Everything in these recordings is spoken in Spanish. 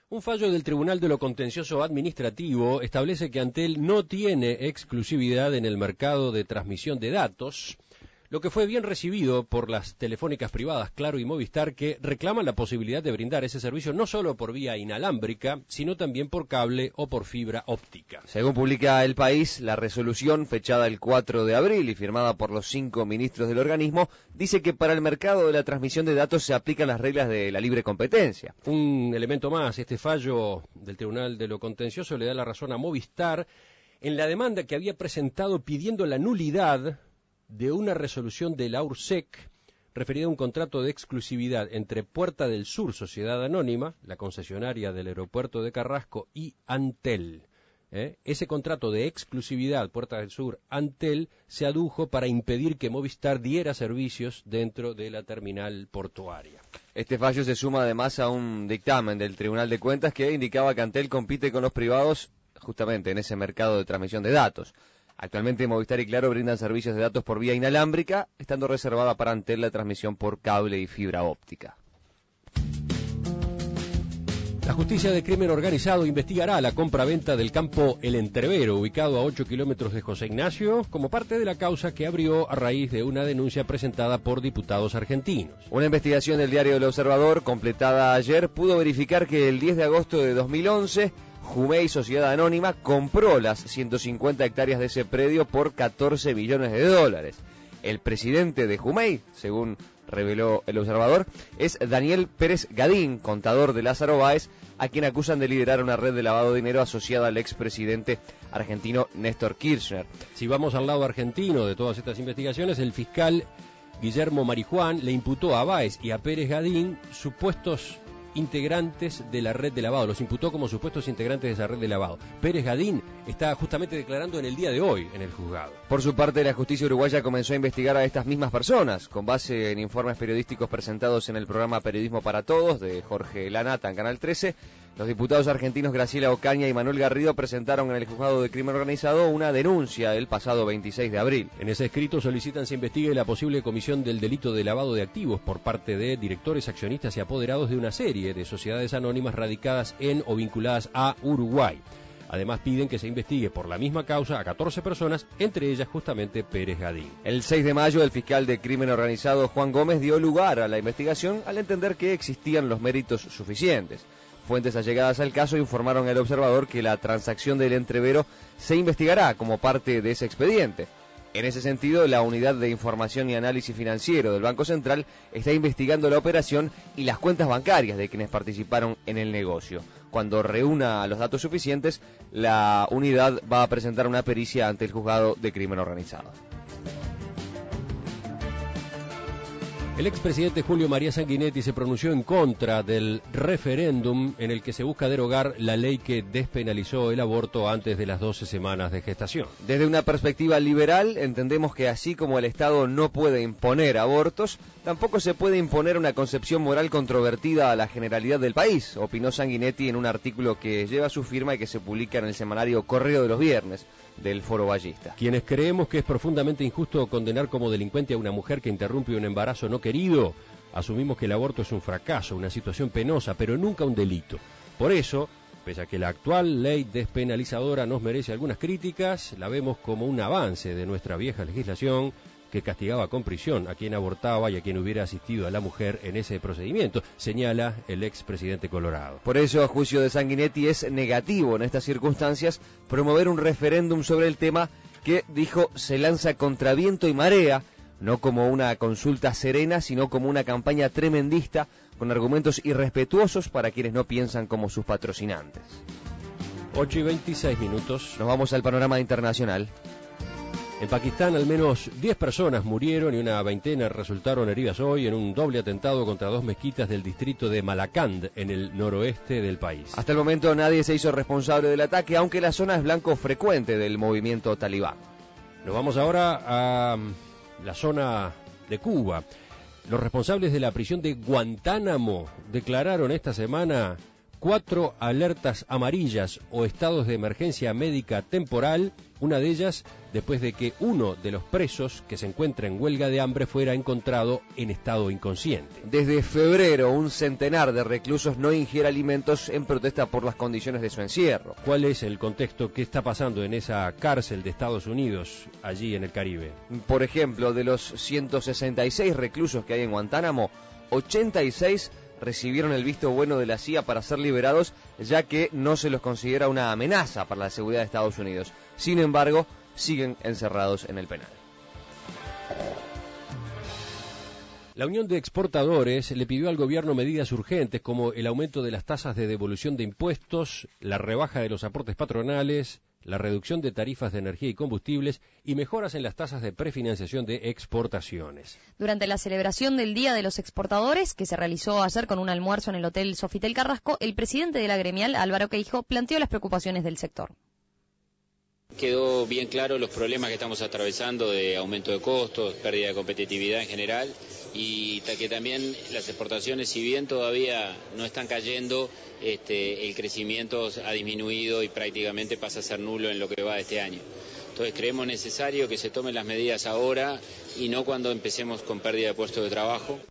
Un fallo del Tribunal de lo Contencioso Administrativo establece que Antel no tiene exclusividad en el mercado de transmisión de datos, lo que fue bien recibido por las telefónicas privadas Claro y Movistar, que reclaman la posibilidad de brindar ese servicio no solo por vía inalámbrica, sino también por cable o por fibra óptica. Según publica El País, la resolución fechada el 4 de abril y firmada por los 5 ministros del organismo, dice que para el mercado de la transmisión de datos se aplican las reglas de la libre competencia. Un elemento más, este fallo del Tribunal de lo Contencioso le da la razón a Movistar en la demanda que había presentado pidiendo la nulidad de una resolución de la URSEC referida a un contrato de exclusividad entre Puerta del Sur, Sociedad Anónima, la concesionaria del aeropuerto de Carrasco, y Antel. Ese contrato de exclusividad, Puerta del Sur, Antel, se adujo para impedir que Movistar diera servicios dentro de la terminal portuaria. Este fallo se suma además a un dictamen del Tribunal de Cuentas que indicaba que Antel compite con los privados justamente en ese mercado de transmisión de datos. Actualmente Movistar y Claro brindan servicios de datos por vía inalámbrica, estando reservada para Antel la transmisión por cable y fibra óptica. La Justicia de Crimen Organizado investigará la compra-venta del campo El Entrevero, ubicado a 8 kilómetros de José Ignacio, como parte de la causa que abrió a raíz de una denuncia presentada por diputados argentinos. Una investigación del diario El Observador, completada ayer, pudo verificar que el 10 de agosto de 2011... Jumey, Sociedad Anónima, compró las 150 hectáreas de ese predio por 14 millones de dólares. El presidente de Jumey, según reveló El Observador, es Daniel Pérez Gadín, contador de Lázaro Báez, a quien acusan de liderar una red de lavado de dinero asociada al expresidente argentino Néstor Kirchner. Si vamos al lado argentino de todas estas investigaciones, el fiscal Guillermo Marijuán le imputó a Báez y a Pérez Gadín supuestos integrantes de la red de lavado, los imputó como supuestos integrantes de esa red de lavado. Pérez Gadín está justamente declarando en el día de hoy en el juzgado. Por su parte, la justicia uruguaya comenzó a investigar a estas mismas personas, con base en informes periodísticos presentados en el programa Periodismo para Todos, de Jorge Lanata en Canal 13. Los diputados argentinos Graciela Ocaña y Manuel Garrido presentaron en el juzgado de crimen organizado una denuncia el pasado 26 de abril. En ese escrito solicitan se investigue la posible comisión del delito de lavado de activos por parte de directores, accionistas y apoderados de una serie de sociedades anónimas radicadas en o vinculadas a Uruguay. Además piden que se investigue por la misma causa a 14 personas, entre ellas justamente Pérez Gadín. El 6 de mayo el fiscal de crimen organizado Juan Gómez dio lugar a la investigación al entender que existían los méritos suficientes. Fuentes allegadas al caso informaron al Observador que la transacción del Entrevero se investigará como parte de ese expediente. En ese sentido, la Unidad de Información y Análisis Financiero del Banco Central está investigando la operación y las cuentas bancarias de quienes participaron en el negocio. Cuando reúna los datos suficientes, la unidad va a presentar una pericia ante el Juzgado de Crimen Organizado. El expresidente Julio María Sanguinetti se pronunció en contra del referéndum en el que se busca derogar la ley que despenalizó el aborto antes de las 12 semanas de gestación. Desde una perspectiva liberal, entendemos que así como el Estado no puede imponer abortos, tampoco se puede imponer una concepción moral controvertida a la generalidad del país, opinó Sanguinetti en un artículo que lleva su firma y que se publica en el semanario Correo de los Viernes del Foro Ballista. Quienes creemos que es profundamente injusto condenar como delincuente a una mujer que interrumpe un embarazo no querido, asumimos que el aborto es un fracaso, una situación penosa, pero nunca un delito. Por eso, pese a que la actual ley despenalizadora nos merece algunas críticas, la vemos como un avance de nuestra vieja legislación que castigaba con prisión a quien abortaba y a quien hubiera asistido a la mujer en ese procedimiento, señala el expresidente Colorado. Por eso, a juicio de Sanguinetti, es negativo en estas circunstancias promover un referéndum sobre el tema que, dijo, se lanza contra viento y marea, no como una consulta serena, sino como una campaña tremendista con argumentos irrespetuosos para quienes no piensan como sus patrocinantes. 8:26. Nos vamos al panorama internacional. En Pakistán al menos 10 personas murieron y una veintena resultaron heridas hoy en un doble atentado contra 2 mezquitas del distrito de Malakand, en el noroeste del país. Hasta el momento nadie se hizo responsable del ataque, aunque la zona es blanco frecuente del movimiento talibán. Nos vamos ahora a la zona de Cuba. Los responsables de la prisión de Guantánamo declararon esta semana 4 alertas amarillas o estados de emergencia médica temporal, una de ellas después de que uno de los presos que se encuentra en huelga de hambre fuera encontrado en estado inconsciente. Desde febrero, un centenar de reclusos no ingiere alimentos en protesta por las condiciones de su encierro. ¿Cuál es el contexto? ¿Qué está pasando en esa cárcel de Estados Unidos, allí en el Caribe? Por ejemplo, de los 166 reclusos que hay en Guantánamo, 86 recibieron el visto bueno de la CIA para ser liberados, ya que no se los considera una amenaza para la seguridad de Estados Unidos. Sin embargo, siguen encerrados en el penal. La Unión de Exportadores le pidió al gobierno medidas urgentes como el aumento de las tasas de devolución de impuestos, la rebaja de los aportes patronales, la reducción de tarifas de energía y combustibles y mejoras en las tasas de prefinanciación de exportaciones. Durante la celebración del Día de los Exportadores, que se realizó ayer con un almuerzo en el Hotel Sofitel Carrasco, el presidente de la gremial, Álvaro Queijo, planteó las preocupaciones del sector. Quedó bien claro los problemas que estamos atravesando de aumento de costos, pérdida de competitividad en general y que también las exportaciones, si bien todavía no están cayendo, el crecimiento ha disminuido y prácticamente pasa a ser nulo en lo que va de este año. Entonces creemos necesario que se tomen las medidas ahora y no cuando empecemos con pérdida de puestos de trabajo.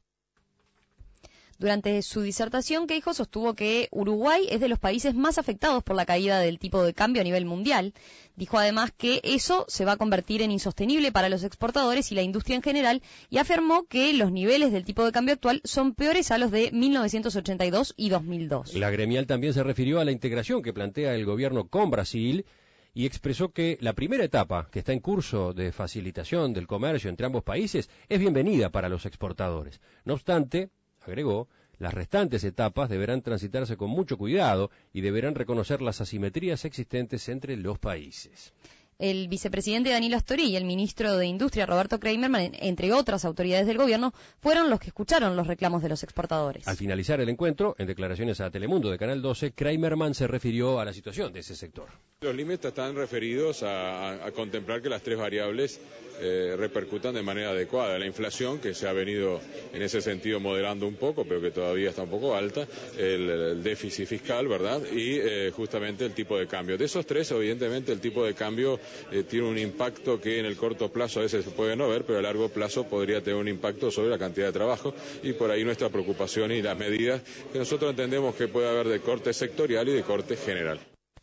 Durante su disertación, Queijo sostuvo que Uruguay es de los países más afectados por la caída del tipo de cambio a nivel mundial. Dijo además que eso se va a convertir en insostenible para los exportadores y la industria en general y afirmó que los niveles del tipo de cambio actual son peores a los de 1982 y 2002. La gremial también se refirió a la integración que plantea el gobierno con Brasil y expresó que la primera etapa, que está en curso de facilitación del comercio entre ambos países, es bienvenida para los exportadores. No obstante, agregó, las restantes etapas deberán transitarse con mucho cuidado y deberán reconocer las asimetrías existentes entre los países. El vicepresidente Danilo Astori y el ministro de Industria Roberto Kramerman, entre otras autoridades del gobierno, fueron los que escucharon los reclamos de los exportadores. Al finalizar el encuentro, en declaraciones a Telemundo de Canal 12, Kramerman se refirió a la situación de ese sector. Los límites están referidos a contemplar que las tres variables repercutan de manera adecuada. La inflación, que se ha venido en ese sentido moderando un poco, pero que todavía está un poco alta, el déficit fiscal, ¿verdad? Y justamente el tipo de cambio. De esos tres, evidentemente, el tipo de cambio tiene un impacto que en el corto plazo a veces se puede no ver, pero a largo plazo podría tener un impacto sobre la cantidad de trabajo y por ahí nuestra preocupación y las medidas que nosotros entendemos que puede haber de corte sectorial y de corte general.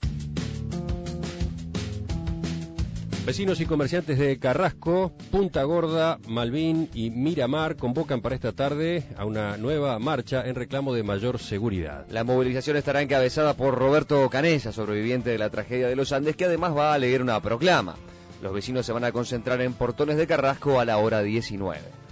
Vecinos y comerciantes de Carrasco, Punta Gorda, Malvin y Miramar convocan para esta tarde a una nueva marcha en reclamo de mayor seguridad. La movilización estará encabezada por Roberto Canella, sobreviviente de la tragedia de los Andes, que además va a leer una proclama. Los vecinos se van a concentrar en Portones de Carrasco a la hora 19.